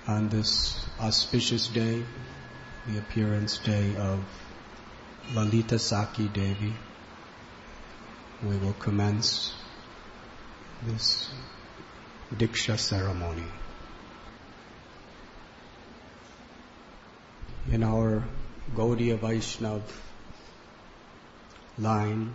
On this auspicious day, the appearance day of Lalita Saki Devi, we will commence this Diksha ceremony. In our Gaudiya Vaishnav line,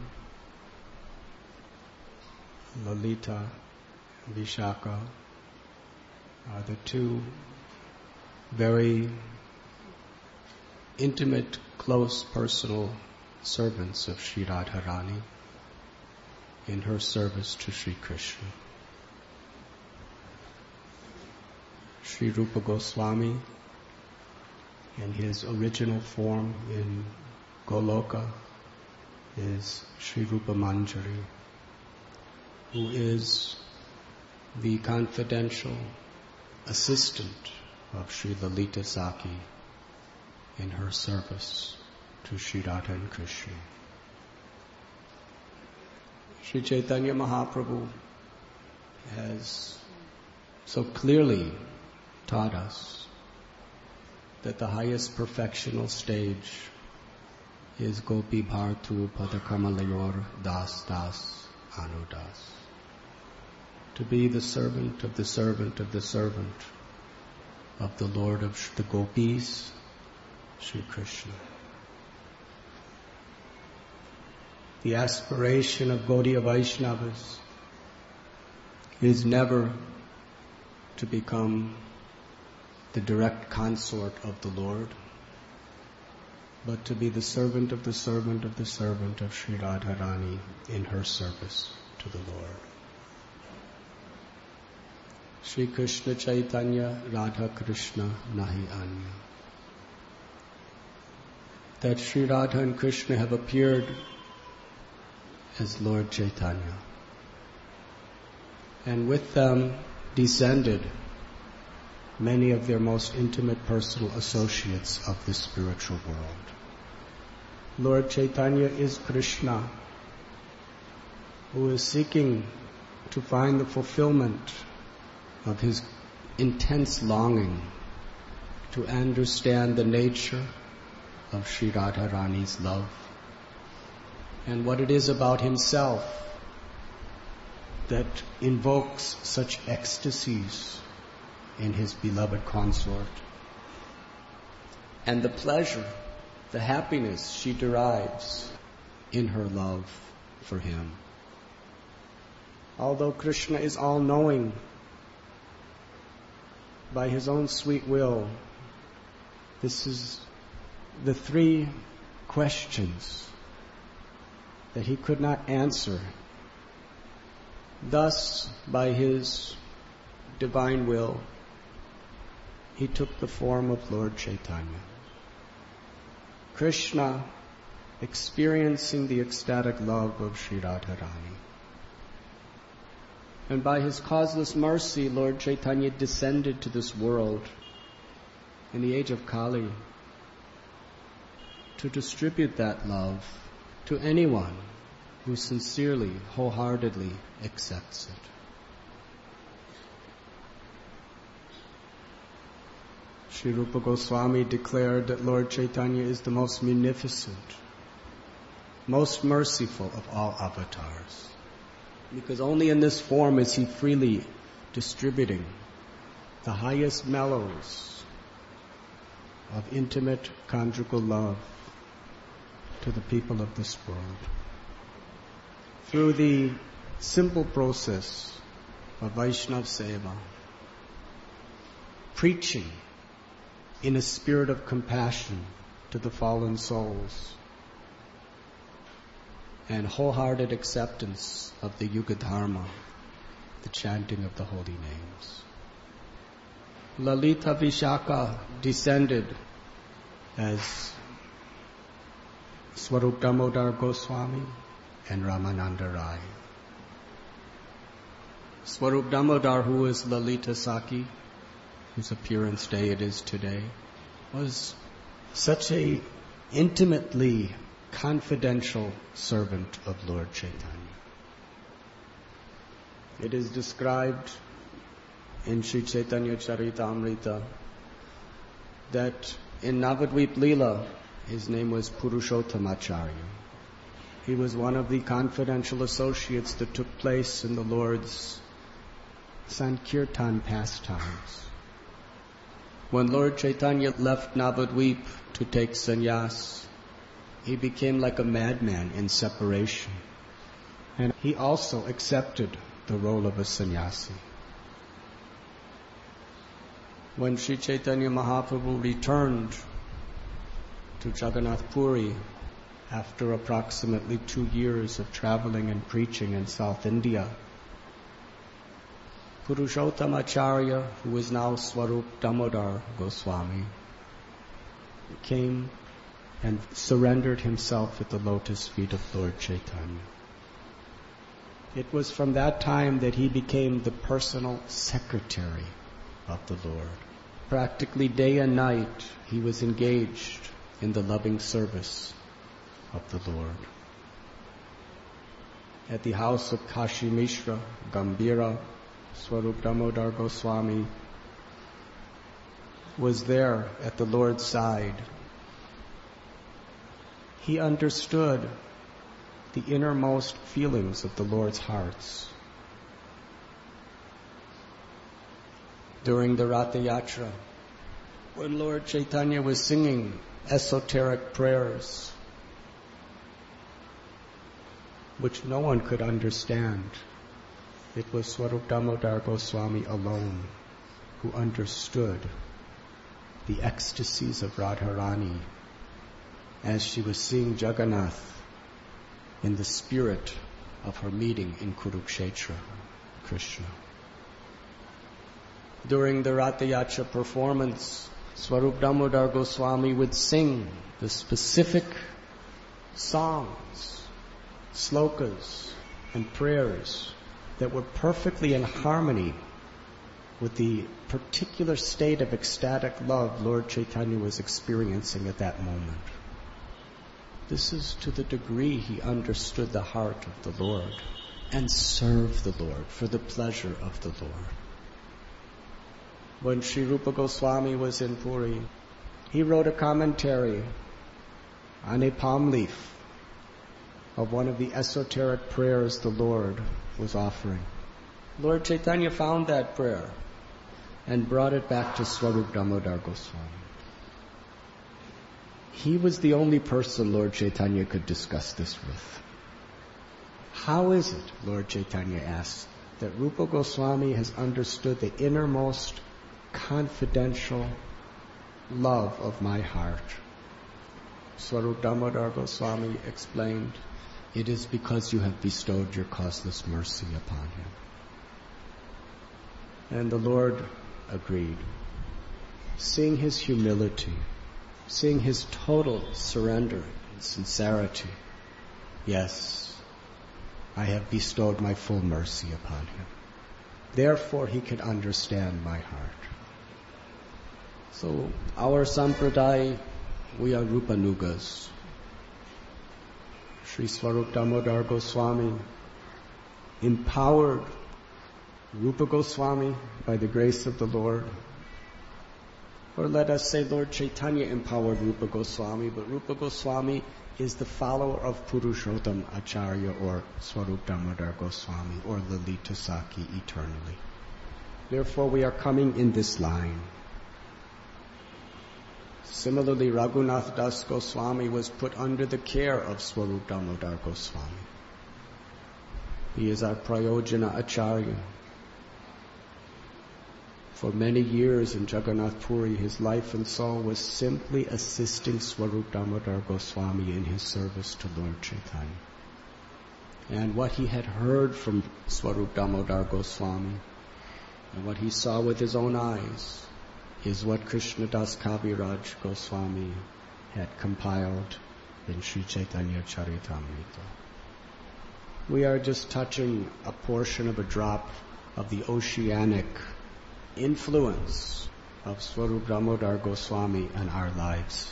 Lalita and Vishaka are the two very intimate, close, personal servants of Sri Radharani in her service to Sri Krishna. Sri Rupa Goswami, in his original form in Goloka, is Sri Rupa Manjari, who is the confidential assistant of Sri Lalita Saki in her service to Sri Radha and Krishna. Sri Chaitanya Mahaprabhu has so clearly taught us that the highest perfectional stage is Gopi Bhartu Padakamalayur Das Das Anudas. To be the servant of the servant of the servant of the Lord of the Gopis, Sri Krishna. The aspiration of Gaudiya Vaishnavas is never to become the direct consort of the Lord, but to be the servant of the servant of the servant of Sri Radharani in her service to the Lord. Shri Krishna Chaitanya Radha Krishna Nahi Anya. That Sri Radha and Krishna have appeared as Lord Chaitanya, and with them descended many of their most intimate personal associates of the spiritual world. Lord Chaitanya is Krishna, who is seeking to find the fulfillment of his intense longing to understand the nature of Sri Radharani's love and what it is about himself that invokes such ecstasies in his beloved consort, and the pleasure, the happiness she derives in her love for him. Although Krishna is all-knowing, by his own sweet will, this is the three questions that he could not answer. Thus, by his divine will, he took the form of Lord Chaitanya. Krishna experiencing the ecstatic love of Sri Radharani. And by his causeless mercy, Lord Chaitanya descended to this world in the age of Kali to distribute that love to anyone who sincerely, wholeheartedly accepts it. Sri Rupa Goswami declared that Lord Chaitanya is the most munificent, most merciful of all avatars, because only in this form is he freely distributing the highest mellows of intimate conjugal love to the people of this world. Through the simple process of Vaishnav Seva, preaching in a spirit of compassion to the fallen souls, and wholehearted acceptance of the Yuga Dharma, the chanting of the holy names. Lalita Vishaka descended as Swarup Damodar Goswami and Ramananda Rai. Swarup Damodar, who is Lalita Saki, whose appearance day it is today, was such a intimately confidential servant of Lord Chaitanya. It is described in Sri Chaitanya Charitamrita that in Navadvip Leela, his name was Purushottamacharya. He was one of the confidential associates that took place in the Lord's Sankirtan pastimes. When Lord Chaitanya left Navadvip to take sannyas, he became like a madman in separation. And he also accepted the role of a sannyasi. When Sri Chaitanya Mahaprabhu returned to Jagannath Puri after approximately 2 years of traveling and preaching in South India, Purushottamacharya, who is now Swarup Damodar Goswami, came and surrendered himself at the lotus feet of Lord Chaitanya. It was from that time that he became the personal secretary of the Lord. Practically day and night, he was engaged in the loving service of the Lord. At the house of Kashi Mishra, Gambhira, Swarup Damodar Goswami was there at the Lord's side. He understood the innermost feelings of the Lord's hearts. During the Ratha Yatra, when Lord Chaitanya was singing esoteric prayers, which no one could understand, it was Swarup Damodar Goswami alone who understood the ecstasies of Radharani as she was seeing Jagannath in the spirit of her meeting in Kurukshetra, Krishna. During the Ratha Yatra performance, Swarup Damodar Goswami would sing the specific songs, slokas, and prayers that were perfectly in harmony with the particular state of ecstatic love Lord Chaitanya was experiencing at that moment. This is to the degree he understood the heart of the Lord and served the Lord for the pleasure of the Lord. When Sri Rupa Goswami was in Puri, he wrote a commentary on a palm leaf of one of the esoteric prayers the Lord was offering. Lord Chaitanya found that prayer and brought it back to Swarup Damodar Goswami. He was the only person Lord Chaitanya could discuss this with. How is it, Lord Chaitanya asked, that Rupa Goswami has understood the innermost confidential love of my heart? Swarup Damodar Goswami explained, it is because you have bestowed your causeless mercy upon him. And the Lord agreed. Seeing his humility, seeing his total surrender and sincerity, yes, I have bestowed my full mercy upon him. Therefore he can understand my heart. So our sampradaya, we are Rupanugas. Sri Swarup Damodar Goswami empowered Rupa Goswami by the grace of the Lord. Or let us say Lord Chaitanya empowered Rupa Goswami, but Rupa Goswami is the follower of Purushottam Acharya or Swarup Damodar Goswami or Lalita Sakhi eternally. Therefore we are coming in this line. Similarly, Raghunath Das Goswami was put under the care of Swarup Damodar Goswami. He is our Prayojana Acharya. For many years in Jagannath Puri, his life and soul was simply assisting Swarup Damodar Goswami in his service to Lord Chaitanya. And what he had heard from Swarup Damodar Goswami and what he saw with his own eyes is what Krishnadas Kaviraj Goswami had compiled in Sri Chaitanya Charitamrita. We are just touching a portion of a drop of the oceanic influence of Swarup Damodar Goswami on our lives.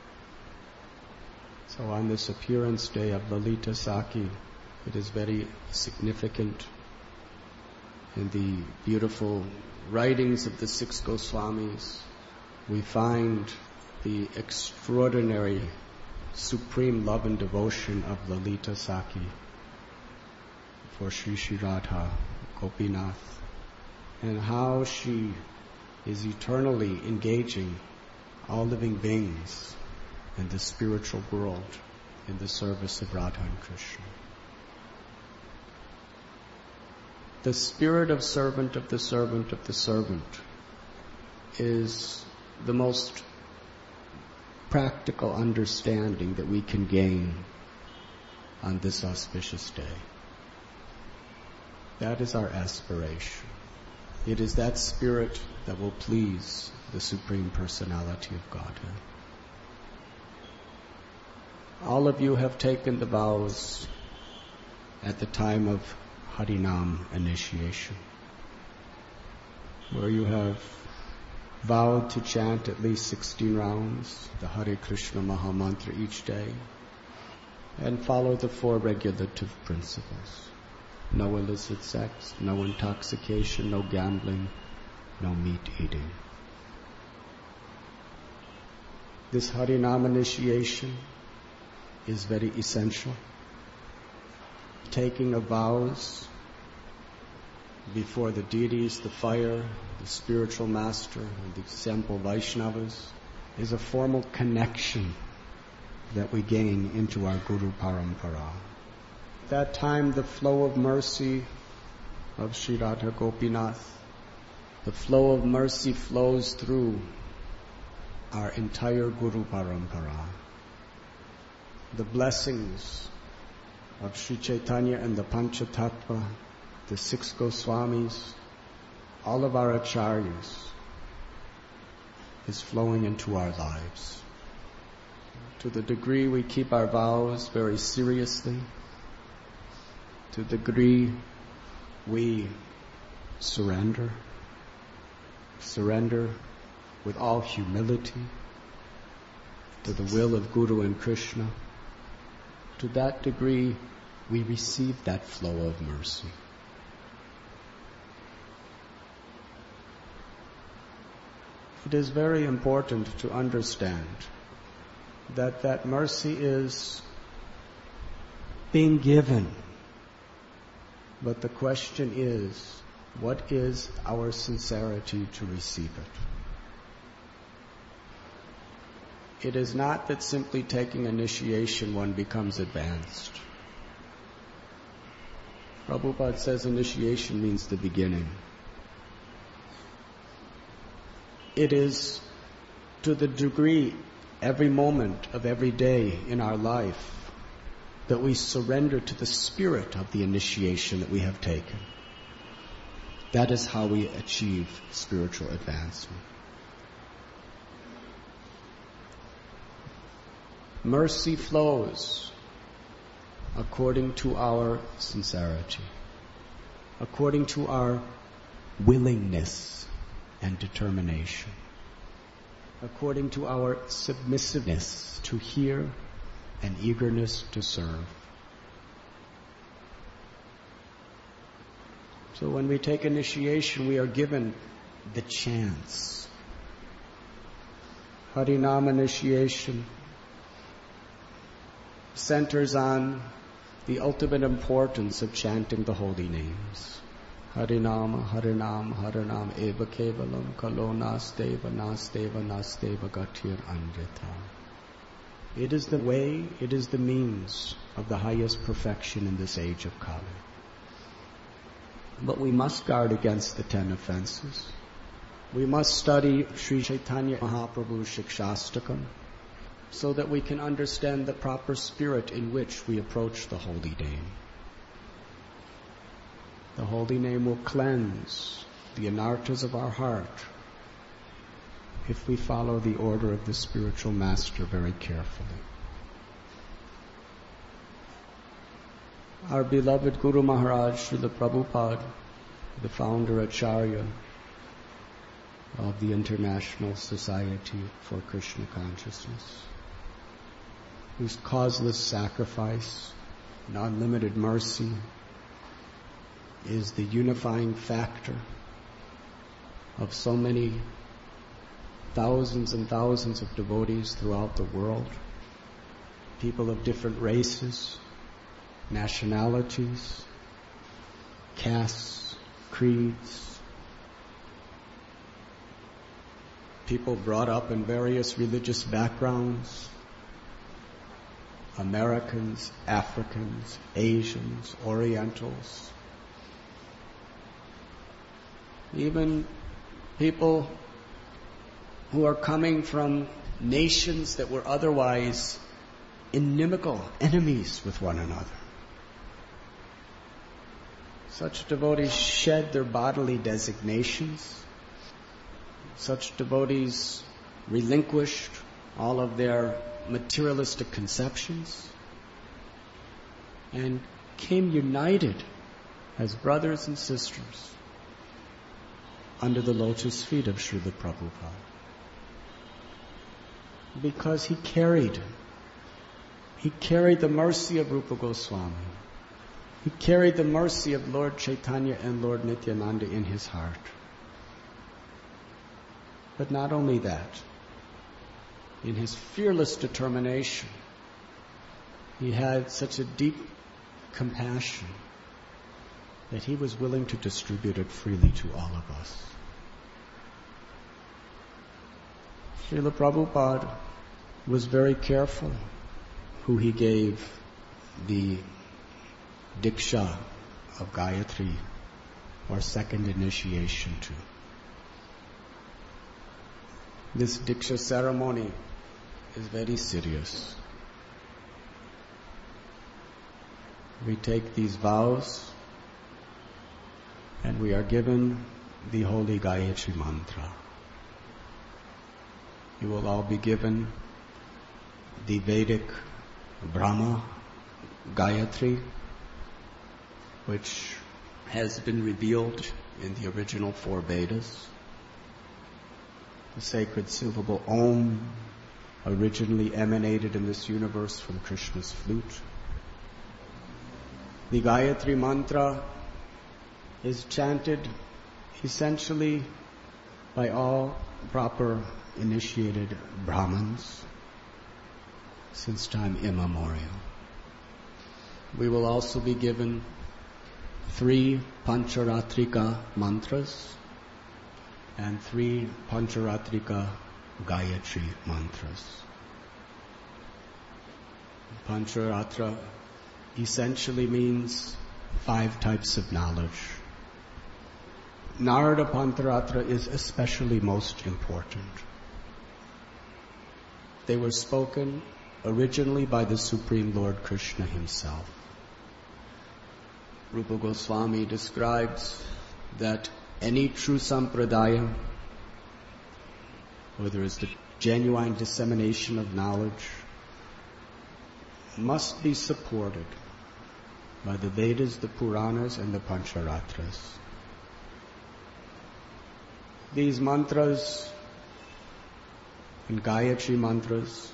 So on this appearance day of Lalita Sakhi, it is very significant in the beautiful writings of the 6 Goswamis we find the extraordinary, supreme love and devotion of Lalita Saki for Sri Sri Radha Gopinath, and how she is eternally engaging all living beings in the spiritual world in the service of Radha and Krishna. The spirit of servant of the servant of the servant is the most practical understanding that we can gain on this auspicious day. That is our aspiration. It is that spirit that will please the Supreme Personality of Godhead. All of you have taken the vows at the time of Harinam initiation, where you have vowed to chant at least 16 rounds, the Hare Krishna Maha Mantra each day, and follow the 4 regulative principles. No illicit sex, no intoxication, no gambling, no meat eating. This Harinam initiation is very essential. Taking of vows before the deities, the fire, the spiritual master, and the simple Vaishnavas is a formal connection that we gain into our Guru Parampara. At that time, the flow of mercy of Sri Radha Gopinath, the flow of mercy flows through our entire Guru Parampara. The blessings of Sri Chaitanya and the Panchatattva, the 6 Goswamis, all of our acharyas, is flowing into our lives. To the degree we keep our vows very seriously, to the degree we surrender with all humility to the will of Guru and Krishna, to that degree we receive that flow of mercy. It is very important to understand that that mercy is being given. But the question is, what is our sincerity to receive it? It is not that simply taking initiation one becomes advanced. Prabhupada says initiation means the beginning. It is to the degree every moment of every day in our life that we surrender to the spirit of the initiation that we have taken. That is how we achieve spiritual advancement. Mercy flows according to our sincerity, according to our willingness and determination, according to our submissiveness to hear and eagerness to serve. So when we take initiation, we are given the chance. Harinam initiation centers on the ultimate importance of chanting the holy names. Harinam, Harinam, Harinam, Eva Kevalam, Kalo Nasteva, Nasteva, Nasteva, Gatir Anjata. It is the way, it is the means of the highest perfection in this age of Kali. But we must guard against the 10 offenses. We must study Sri Chaitanya Mahaprabhu's Shikshastakam so that we can understand the proper spirit in which we approach the holy name. The holy name will cleanse the anarthas of our heart if we follow the order of the spiritual master very carefully. Our beloved Guru Maharaj, Srila Prabhupada, the founder Acharya of the International Society for Krishna Consciousness, whose causeless sacrifice and unlimited mercy is the unifying factor of so many thousands and thousands of devotees throughout the world, people of different races, nationalities, castes, creeds, people brought up in various religious backgrounds, Americans, Africans, Asians, Orientals, even people who are coming from nations that were otherwise inimical, enemies with one another. Such devotees shed their bodily designations. Such devotees relinquished all of their materialistic conceptions and came united as brothers and sisters under the lotus feet of Srila Prabhupada. Because he carried the mercy of Rupa Goswami. He carried the mercy of Lord Chaitanya and Lord Nityananda in his heart. But not only that, in his fearless determination, he had such a deep compassion that he was willing to distribute it freely to all of us. Srila Prabhupada was very careful who he gave the Diksha of Gayatri, or second initiation, to. This Diksha ceremony is very serious. We take these vows and we are given the holy Gayatri mantra. You will all be given the Vedic Brahma Gayatri, which has been revealed in the original 4 Vedas. The sacred syllable Om originally emanated in this universe from Krishna's flute. The Gayatri mantra is chanted essentially by all proper initiated Brahmins since time immemorial. We will also be given 3 Pancharatrika mantras and 3 Pancharatrika Gayatri mantras. Pancharatra essentially means 5 types of knowledge. Narada Pantaratra is especially most important. They were spoken originally by the Supreme Lord Krishna himself. Rupa Goswami describes that any true sampradaya, where there is the genuine dissemination of knowledge, must be supported by the Vedas, the Puranas, and the Pancharatras. These mantras and Gayatri mantras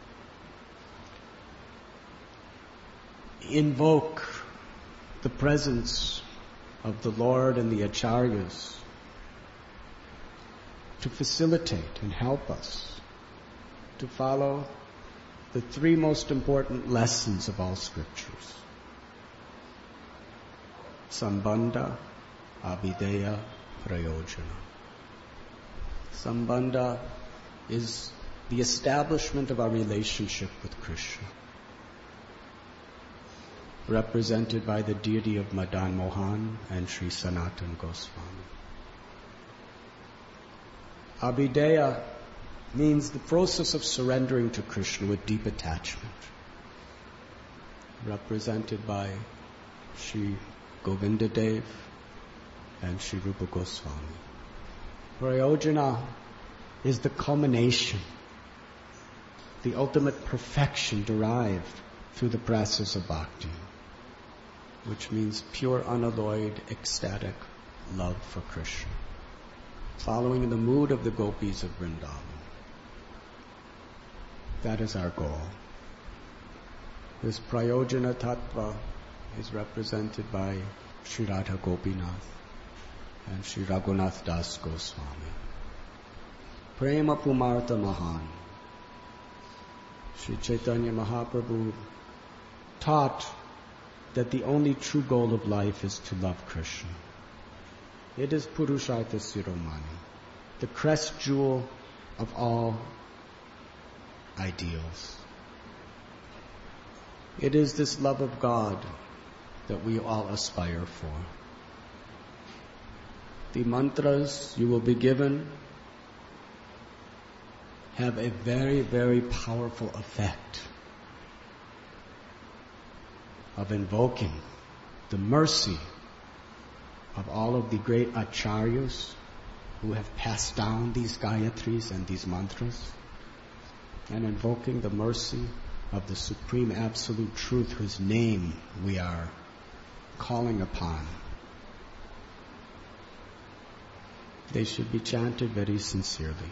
invoke the presence of the Lord and the Acharyas to facilitate and help us to follow the 3 most important lessons of all scriptures: Sambandha, Abhideya, Prayojana. Sambandha is the establishment of our relationship with Krishna, represented by the deity of Madan Mohan and Sri Sanatana Goswami. Abhideya means the process of surrendering to Krishna with deep attachment, represented by Sri Govinda Dev and Sri Rupa Goswami. Prayojana is the culmination, the ultimate perfection derived through the process of bhakti, which means pure, unalloyed, ecstatic love for Krishna, following in the mood of the gopis of Vrindavan. That is our goal. This Prayojana Tattva is represented by Sri Radha Gopinath and Sri Raghunath Das Goswami. Prema Pumartha Mahan. Sri Chaitanya Mahaprabhu taught that the only true goal of life is to love Krishna. It is Purushartha Siromani, the crest jewel of all ideals. It is this love of God that we all aspire for. The mantras you will be given have a very, very powerful effect of invoking the mercy of all of the great acharyas who have passed down these gayatris and these mantras, and invoking the mercy of the Supreme Absolute Truth whose name we are calling upon. They should be chanted very sincerely.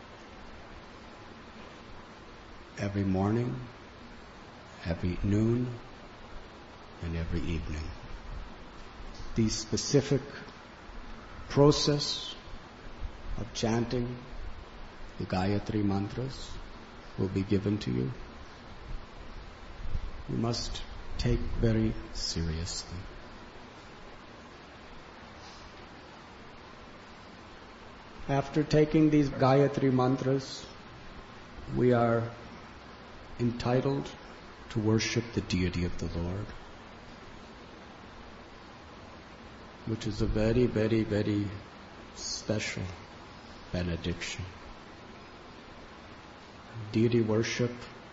Every morning, every noon, and every evening. The specific process of chanting the Gayatri mantras will be given to you. You must take very seriously. After taking these Gayatri mantras, we are entitled to worship the deity of the Lord, which is a very, very, very special benediction. Deity worship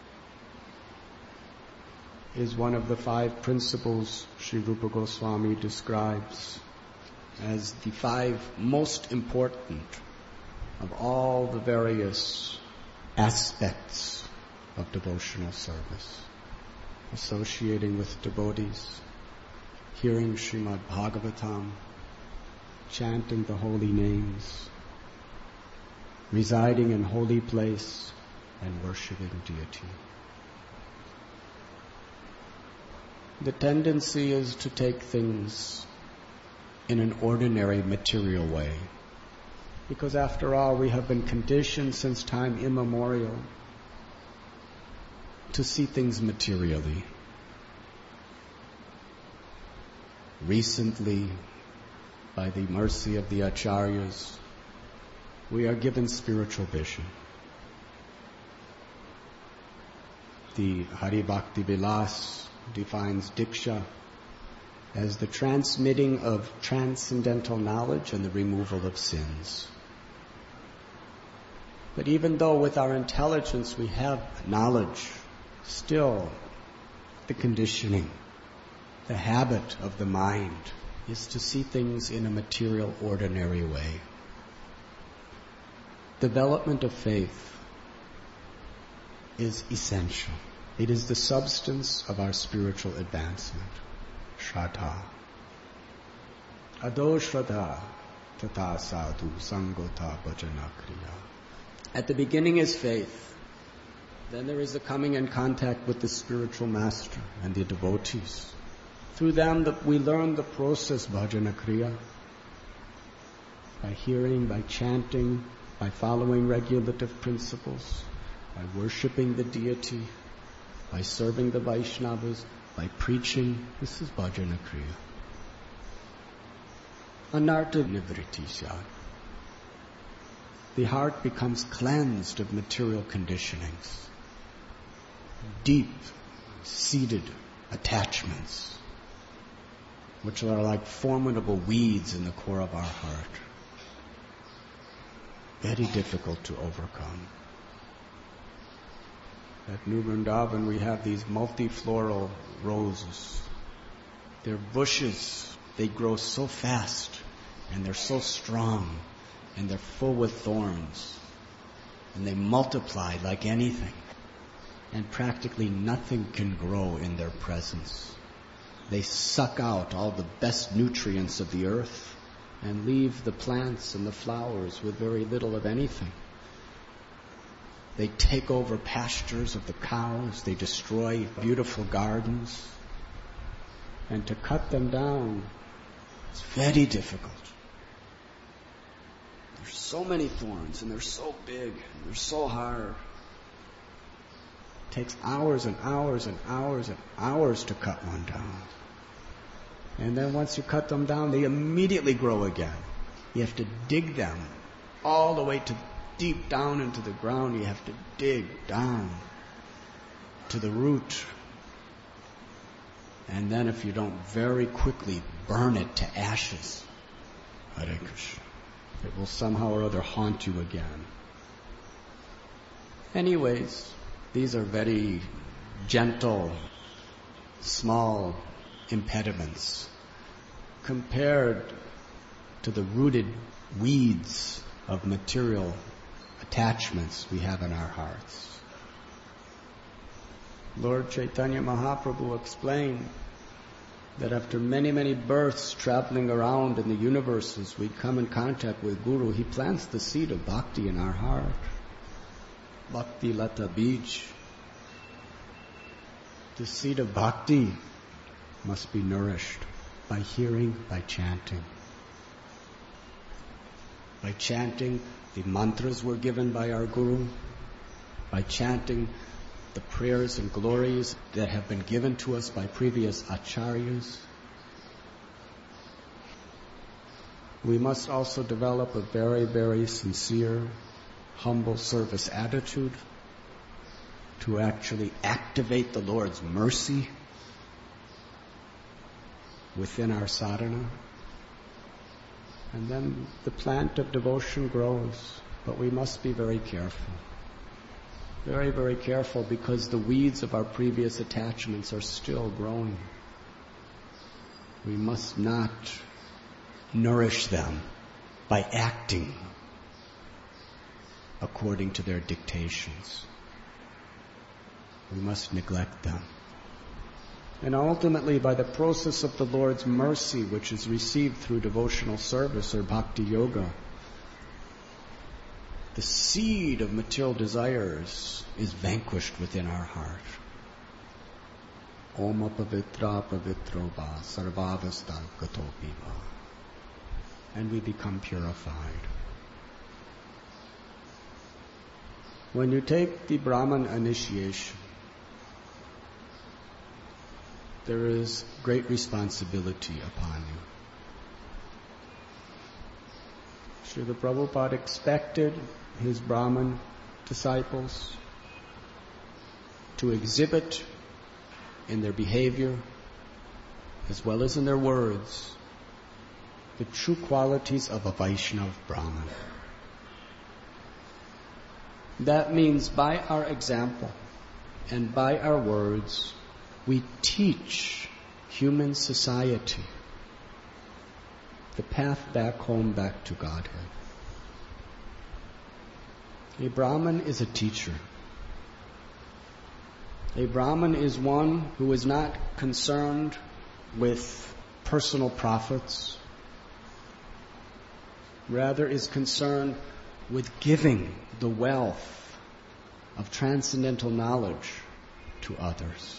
is one of the 5 principles Sri Rupa Goswami describes as the 5 most important of all the various aspects of devotional service. Associating with devotees, hearing Srimad Bhagavatam, chanting the holy names, residing in holy place, and worshipping deity. The tendency is to take things in an ordinary material way, because after all we have been conditioned since time immemorial to see things materially. Recently, by the mercy of the acharyas, we are given spiritual vision. The Hari Bhakti Vilas defines Diksha as the transmitting of transcendental knowledge and the removal of sins. But even though with our intelligence we have knowledge, still the conditioning, the habit of the mind is to see things in a material, ordinary way. Development of faith is essential. It is the substance of our spiritual advancement. Shraddha. Ado Shraddha tata sadhu sangota bhajana kriya. At the beginning is faith. Then there is the coming in contact with the spiritual master and the devotees. Through them we learn the process bhajana kriya. By hearing, by chanting, by following regulative principles, by worshipping the deity, by serving the Vaishnavas, by preaching. This is bhajana kriya. Anartha nivritti syat. The heart becomes cleansed of material conditionings, deep-seated attachments, which are like formidable weeds in the core of our heart. Very difficult to overcome. At New Vrindavan we have these multifloral roses. They're bushes. They grow so fast and they're so strong and they're full with thorns and they multiply like anything, and practically nothing can grow in their presence. They suck out all the best nutrients of the earth and leave the plants and the flowers with very little of anything. They take over pastures of the cows. They destroy beautiful gardens. And to cut them down is very difficult. There's so many thorns, and they're so big, and they're so hard. It takes hours and hours and hours and hours to cut one down. And then once you cut them down, they immediately grow again. You have to dig them all the way to deep down into the ground. You have to dig down to the root. And then if you don't very quickly burn it to ashes, Hare Krishna, it will somehow or other haunt you again. Anyways, these are very gentle, small impediments compared to the rooted weeds of material attachments we have in our hearts. Lord Chaitanya Mahaprabhu explained that after many, many births traveling around in the universes, we come in contact with Guru. He plants the seed of bhakti in our heart. Bhakti Lata Bij. The seed of bhakti must be nourished by hearing, by chanting. By chanting the mantras were given by our Guru, by chanting the prayers and glories that have been given to us by previous acharyas. We must also develop a very, very sincere, humble service attitude to actually activate the Lord's mercy within our sadhana. And then the plant of devotion grows, but we must be very careful. Very, very careful, because the weeds of our previous attachments are still growing. We must not nourish them by acting according to their dictations. We must neglect them. And ultimately, by the process of the Lord's mercy, which is received through devotional service or bhakti yoga, the seed of material desires is vanquished within our heart. Om apavitra pavitro va sarvavasta gatopi va. And we become purified. When you take the Brahman initiation, there is great responsibility upon you. Srila Prabhupada expected his Brahman disciples to exhibit in their behavior as well as in their words the true qualities of a Vaishnava Brahman. That means by our example and by our words, we teach human society the path back home, back to Godhead. A Brahman is a teacher. A Brahman is one who is not concerned with personal profits, rather is concerned with giving the wealth of transcendental knowledge to others.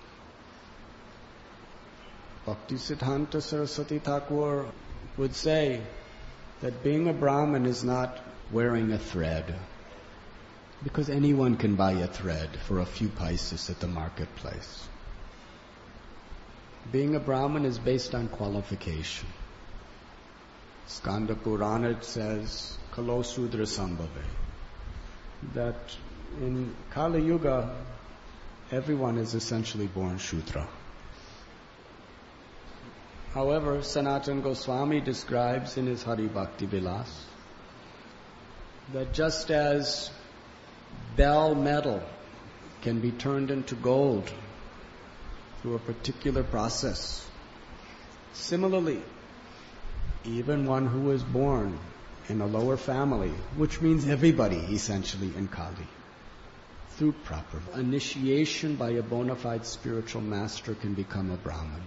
Bhaktisiddhanta Saraswati Thakur would say that being a Brahmin is not wearing a thread, because anyone can buy a thread for a few paisas at the marketplace. Being a Brahmin is based on qualification. Skanda Purana says, Kalo Sudra Sambhave, that in Kali Yuga, everyone is essentially born Shudra. However, Sanatana Goswami describes in his Hari Bhakti Vilas that just as bell metal can be turned into gold through a particular process, similarly, even one who was born in a lower family, which means everybody essentially in Kali, through proper initiation by a bona fide spiritual master can become a Brahmin.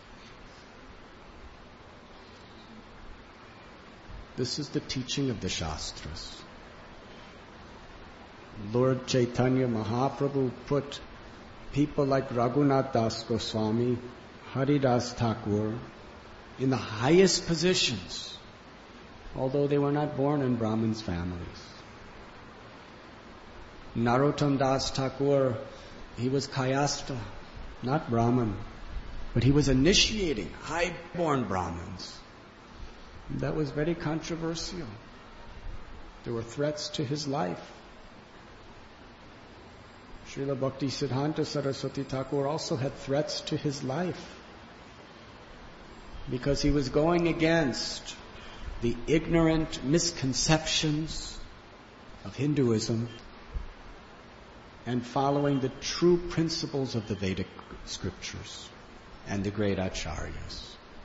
This is the teaching of the Shastras. Lord Chaitanya Mahaprabhu put people like Raghunath Das Goswami, Haridas Thakur in the highest positions although they were not born in Brahmins' families. Narottam Das Thakur, he was Kayastha, not Brahmin, but he was initiating high-born Brahmins. That was very controversial. There were threats to his life. Srila Bhakti Siddhanta Saraswati Thakur also had threats to his life because he was going against the ignorant misconceptions of Hinduism and following the true principles of the Vedic scriptures and the great acharyas.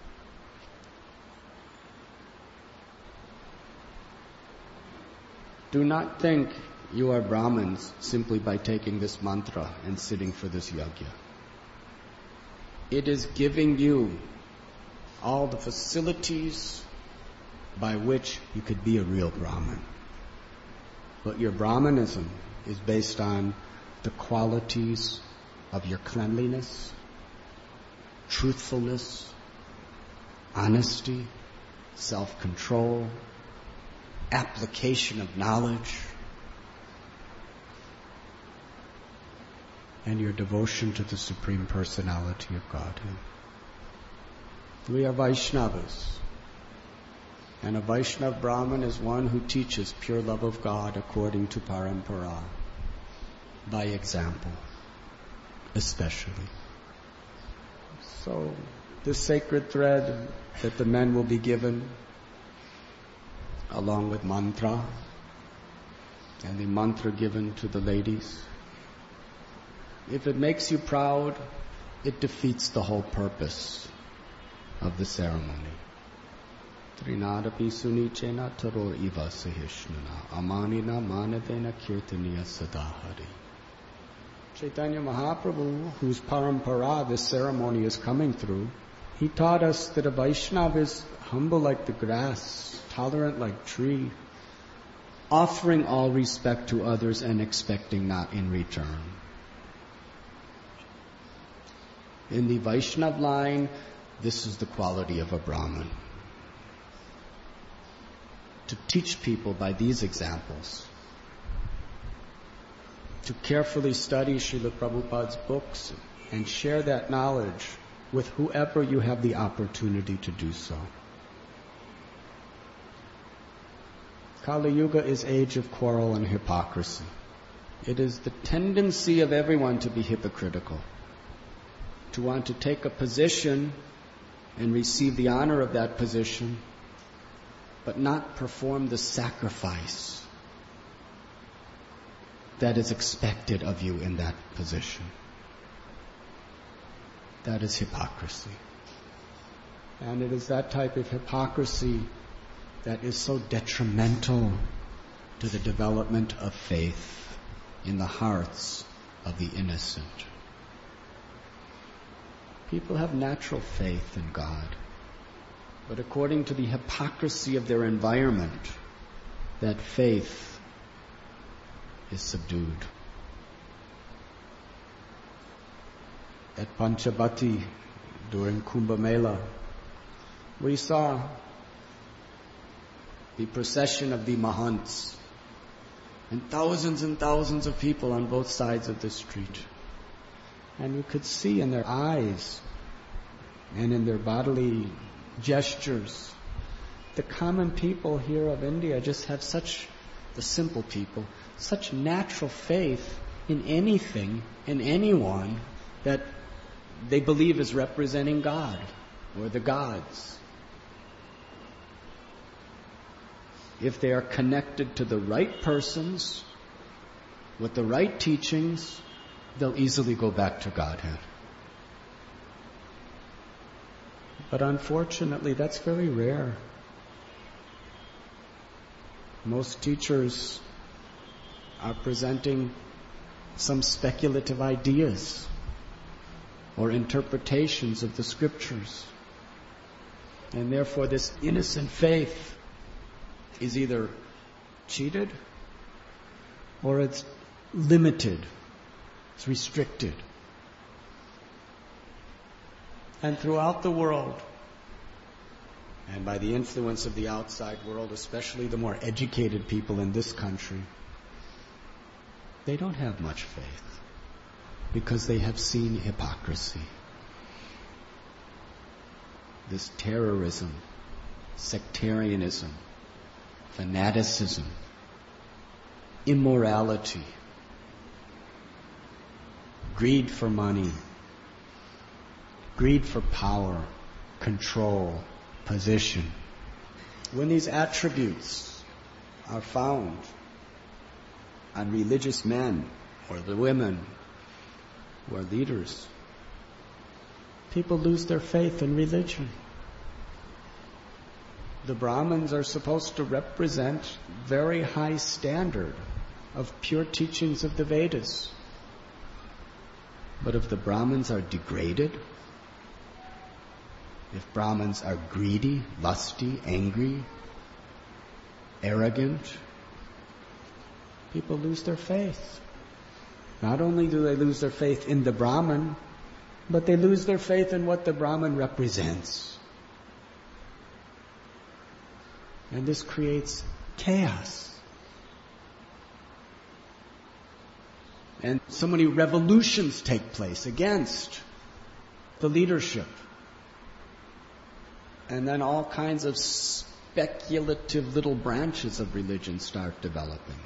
Do not think you are Brahmins simply by taking this mantra and sitting for this yajna. It is giving you all the facilities by which you could be a real Brahmin. But your Brahmanism is based on the qualities of your cleanliness, truthfulness, honesty, self-control, application of knowledge, and your devotion to the Supreme Personality of Godhead. We are Vaishnavas, and a Vaishnava Brahmin is one who teaches pure love of God according to parampara, by example, especially. So, this sacred thread that the men will be given, along with mantra, and the mantra given to the ladies, if it makes you proud, it defeats the whole purpose of the ceremony. Trinadapi sunichena taror iva sahishnuna amanina manadena kirtaniya sadahari. Chaitanya Mahaprabhu, whose parampara this ceremony is coming through, he taught us that a Vaishnava is humble like the grass, tolerant like tree, offering all respect to others and expecting not in return. In the Vaishnava line, this is the quality of a Brahmin. To teach people by these examples, to carefully study Srila Prabhupada's books and share that knowledge with whoever you have the opportunity to do so. Kali Yuga is age of quarrel and hypocrisy. It is the tendency of everyone to be hypocritical, to want to take a position and receive the honor of that position, but not perform the sacrifice that is expected of you in that position. That is hypocrisy. And it is that type of hypocrisy that is so detrimental to the development of faith in the hearts of the innocent. People have natural faith in God, but according to the hypocrisy of their environment, that faith is subdued. At Panchabati, during Kumbh Mela, we saw the procession of the Mahants and thousands of people on both sides of the street. And you could see in their eyes and in their bodily gestures, the common people here of India just have the simple people, such natural faith in anything, in anyone, that they believe is representing God or the gods. If they are connected to the right persons, with the right teachings, they'll easily go back to Godhead. But unfortunately, that's very rare. Most teachers are presenting some speculative ideas or interpretations of the scriptures. And therefore this innocent faith is either cheated or it's limited, it's restricted. And throughout the world, and by the influence of the outside world, especially the more educated people in this country, they don't have much faith because they have seen hypocrisy. This terrorism, sectarianism, fanaticism, immorality, greed for money, greed for power, control, position. When these attributes are found on religious men or the women who are leaders, people lose their faith in religion. The Brahmins are supposed to represent very high standard of pure teachings of the Vedas. But if the Brahmins are degraded, if Brahmins are greedy, lusty, angry, arrogant, people lose their faith. Not only do they lose their faith in the Brahmin, but they lose their faith in what the Brahmin represents. And this creates chaos. And so many revolutions take place against the leadership. And then all kinds of speculative little branches of religion start developing,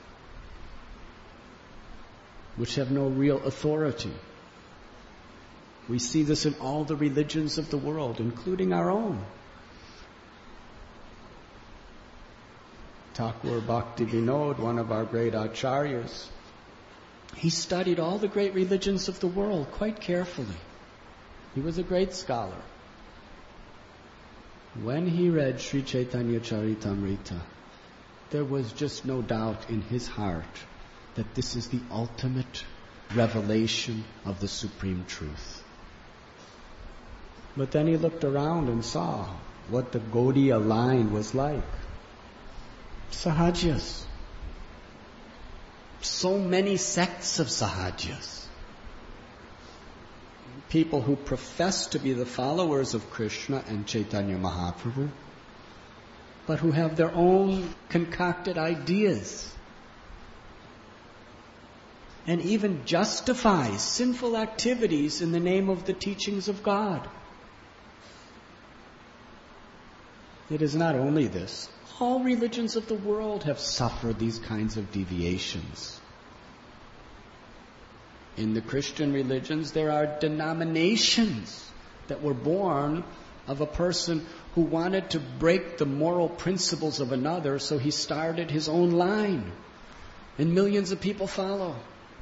which have no real authority. We see this in all the religions of the world, including our own. Thakur Bhakti Vinod, one of our great acharyas, he studied all the great religions of the world quite carefully. He was a great scholar. When he read Sri Chaitanya Charitamrita, there was just no doubt in his heart that this is the ultimate revelation of the supreme truth. But then he looked around and saw what the Gaudiya line was like. Sahajas. So many sects of Sahajas. People who profess to be the followers of Krishna and Chaitanya Mahaprabhu, but who have their own concocted ideas and even justify sinful activities in the name of the teachings of God. It is not only this. All religions of the world have suffered these kinds of deviations. In the Christian religions, there are denominations that were born of a person who wanted to break the moral principles of another, so he started his own line. And millions of people follow.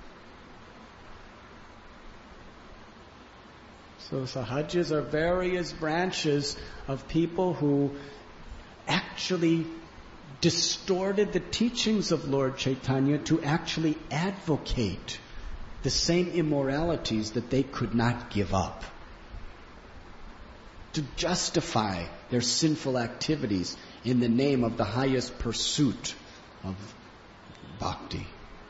So Sahajas are various branches of people who actually distorted the teachings of Lord Chaitanya to actually advocate the same immoralities that they could not give up, to justify their sinful activities in the name of the highest pursuit of bhakti.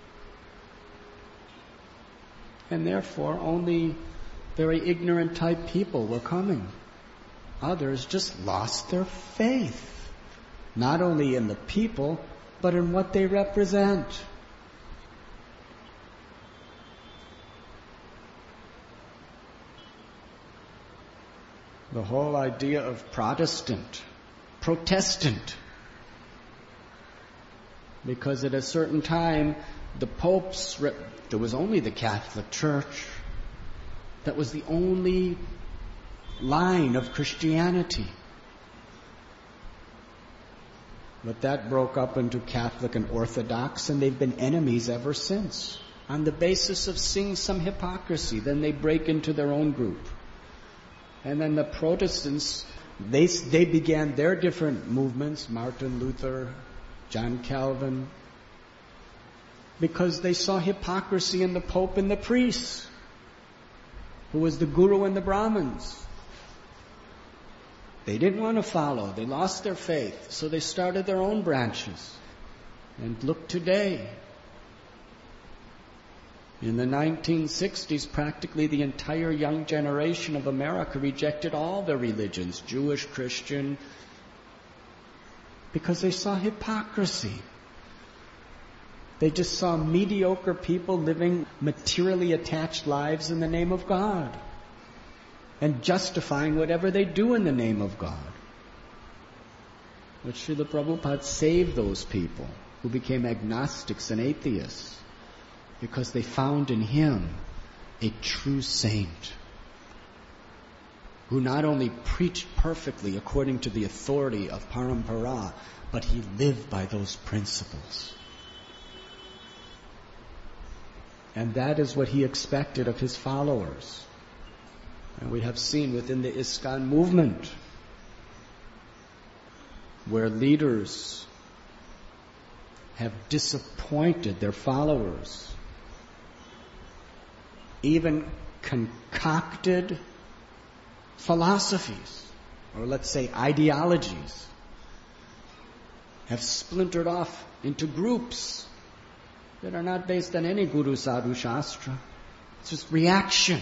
And therefore, only very ignorant type people were coming. Others just lost their faith, not only in the people, but in what they represent. The whole idea of Protestant, because at a certain time, the popes, there was only the Catholic Church. That was the only line of Christianity. But that broke up into Catholic and Orthodox, and they've been enemies ever since, on the basis of seeing some hypocrisy. Then they break into their own group. And then the Protestants, they began their different movements, Martin Luther, John Calvin, because they saw hypocrisy in the Pope and the priests, who was the Guru and the Brahmins. They didn't want to follow. They lost their faith. So they started their own branches. And look today. In the 1960s, practically the entire young generation of America rejected all the religions, Jewish, Christian, because they saw hypocrisy. They just saw mediocre people living materially attached lives in the name of God and justifying whatever they do in the name of God. But Srila Prabhupada saved those people who became agnostics and atheists because they found in him a true saint who not only preached perfectly according to the authority of Parampara, but he lived by those principles. And that is what he expected of his followers. And we have seen within the ISKCON movement, where leaders have disappointed their followers, even concocted philosophies, or let's say ideologies, have splintered off into groups that are not based on any Guru Sadhu Shastra. It's just reaction.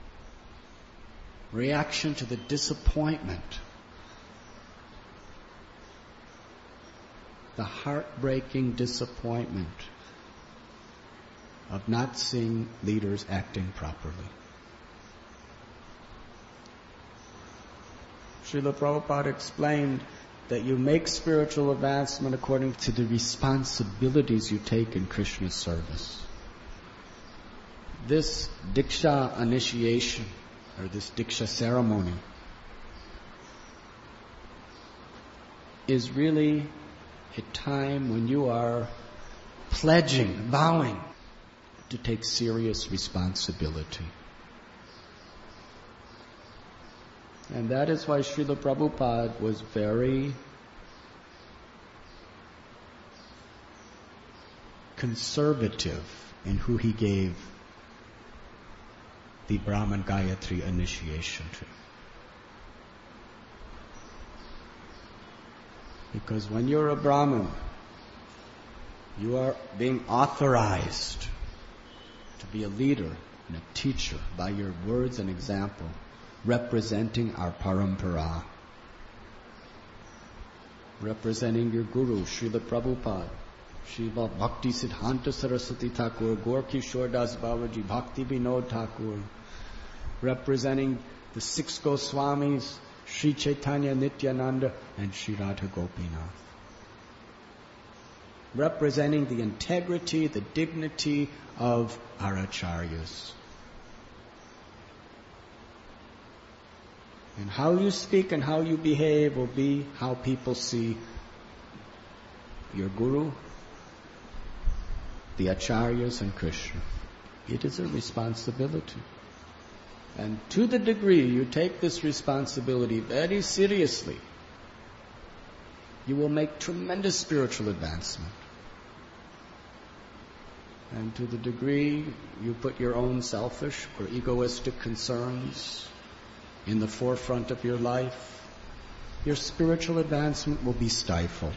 Reaction to the disappointment, the heartbreaking disappointment of not seeing leaders acting properly. Srila Prabhupada explained that you make spiritual advancement according to the responsibilities you take in Krishna's service. This Diksha initiation, or this Diksha ceremony, is really a time when you are pledging, vowing to take serious responsibility. And that is why Srila Prabhupada was very conservative in who he gave the Brahman Gayatri initiation to. Because when you're a Brahmin, you are being authorized to be a leader and a teacher by your words and example, representing our parampara, representing your Guru, Srila Prabhupada, Srila Bhakti Siddhanta Saraswati Thakur, Gaur Kishore Das Babaji, Bhakti Vinod Thakur, representing the 6 Goswamis, Sri Chaitanya Nityananda and Sri Radha Gopinath, representing the integrity, the dignity of our acharyas. And how you speak and how you behave will be how people see your Guru, the acharyas and Krishna. It is a responsibility. And to the degree you take this responsibility very seriously, you will make tremendous spiritual advancement. And to the degree you put your own selfish or egoistic concerns in the forefront of your life, your spiritual advancement will be stifled.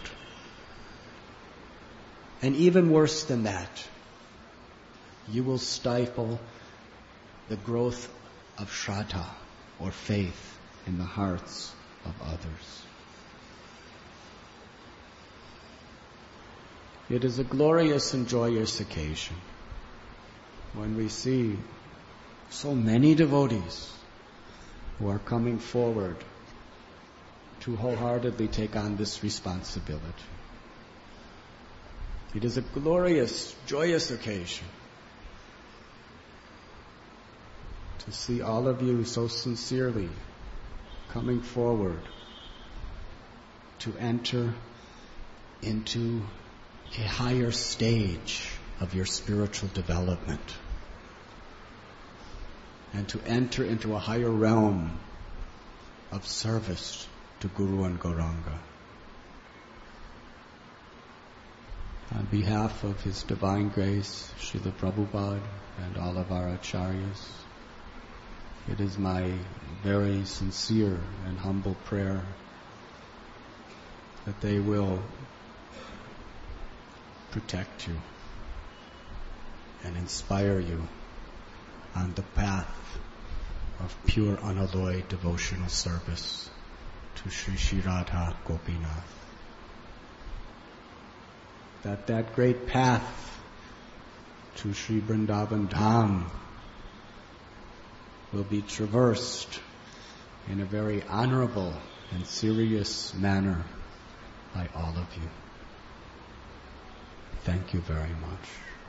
And even worse than that, you will stifle the growth of Shraddha, or faith, in the hearts of others. It is a glorious and joyous occasion when we see so many devotees who are coming forward to wholeheartedly take on this responsibility. It is a glorious, joyous occasion to see all of you so sincerely coming forward to enter into a higher stage of your spiritual development and to enter into a higher realm of service to Guru and Gauranga. On behalf of His Divine Grace, Srila Prabhupada, and all of our acharyas, it is my very sincere and humble prayer that they will protect you and inspire you on the path of pure unalloyed devotional service to Sri Sri Radha Gopinath. that great path to Sri Vrindavan Dham will be traversed in a very honorable and serious manner by all of you. Thank you very much.